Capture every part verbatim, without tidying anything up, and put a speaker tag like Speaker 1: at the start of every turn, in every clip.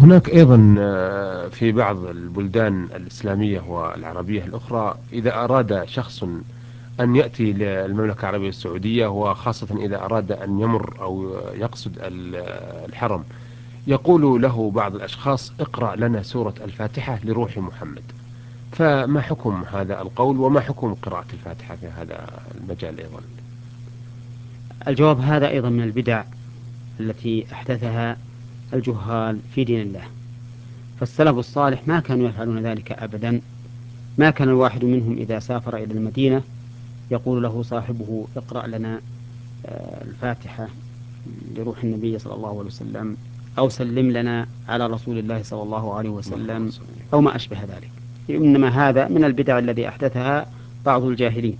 Speaker 1: هناك أيضا آه، في بعض البلدان الإسلامية والعربية الأخرى، إذا أراد شخص أن يأتي للمملكة العربية السعودية، وخاصة إذا أراد أن يمر أو يقصد ال- الحرم، يقول له بعض الأشخاص: اقرأ لنا سورة الفاتحة لروح محمد. فما حكم هذا القول، وما حكم قراءة الفاتحة في هذا المجال أيضا؟
Speaker 2: الجواب: هذا أيضا من البدع التي أحدثها الجهال في دين الله. فالسلف الصالح ما كانوا يفعلون ذلك أبدا. ما كان الواحد منهم إذا سافر إلى المدينة يقول له صاحبه: اقرأ لنا آه، الفاتحة لروح النبي صلى الله عليه وسلم، أو سلم لنا على رسول الله صلى الله عليه
Speaker 1: اللهم
Speaker 2: وسلم،
Speaker 1: صل.
Speaker 2: أو ما أشبه ذلك. إنما هذا من البدع الذي أحدثها بعض الجاهلين.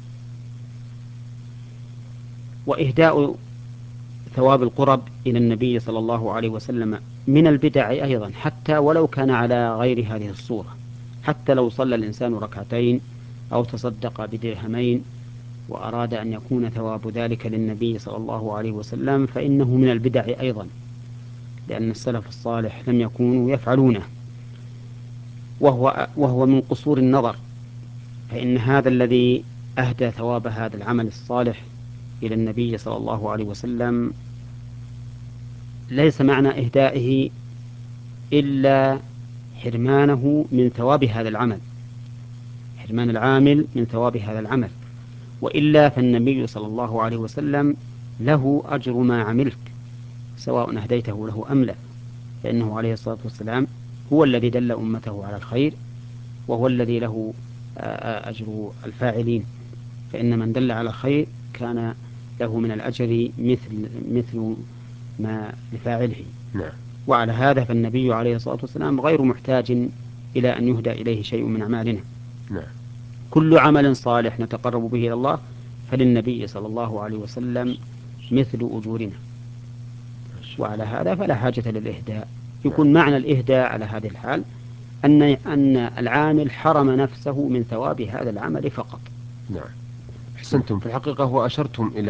Speaker 2: وإهداء ثواب القرب إلى النبي صلى الله عليه وسلم من البدع أيضا، حتى ولو كان على غير هذه الصورة. حتى لو صلى الإنسان ركعتين أو تصدق بدرهمين وأراد أن يكون ثواب ذلك للنبي صلى الله عليه وسلم، فإنه من البدع أيضا، لأن السلف الصالح لم يكونوا يفعلونه، وهو, وهو من قصور النظر. فإن هذا الذي أهدى ثواب هذا العمل الصالح إلى النبي صلى الله عليه وسلم ليس معنى إهدائه إلا حرمانه من ثواب هذا العمل، حرمان العامل من ثواب هذا العمل. وإلا فالنبي صلى الله عليه وسلم له أجر ما عملت، سواء أهديته له أم لا، فإنه عليه الصلاة والسلام هو الذي دل أمته على الخير، وهو الذي له أجر الفاعلين. فإن من دل على الخير كان له من الأجر مثل مثل ما لفاعله.
Speaker 1: نعم.
Speaker 2: وعلى هذا فالنبي عليه الصلاة والسلام غير محتاج إلى أن يهدى إليه شيء من أعمالنا.
Speaker 1: نعم.
Speaker 2: كل عمل صالح نتقرب به إلى الله فللنبي صلى الله عليه وسلم مثل أجورنا. وعلى هذا فلا حاجة للإهداء.
Speaker 1: نعم.
Speaker 2: يكون معنى الإهداء على هذه الحال أن أن العامل حرم نفسه من ثواب هذا العمل فقط.
Speaker 1: نعم. أحسنتم في الحقيقة، وأشرتم إلى